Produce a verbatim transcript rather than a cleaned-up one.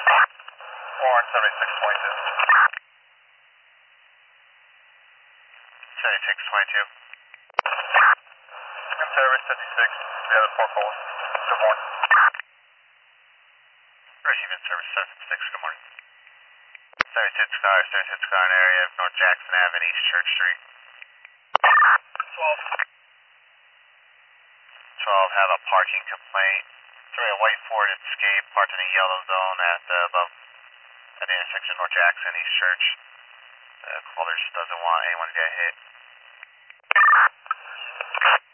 Warren seventy-six twenty-two. seventy-six twenty-two. Service fifty-six. We have a four calls. Good morning. Even service seventy-six. Good morning. seventy-six car, seventy-six car in area of North Jackson Avenue, East Church Street. twelve. twelve have a parking complaint. Three, a white Ford Escape parked in a yellow zone at uh, above at the intersection of North Jackson, East Church. Uh, callers doesn't want anyone to get hit.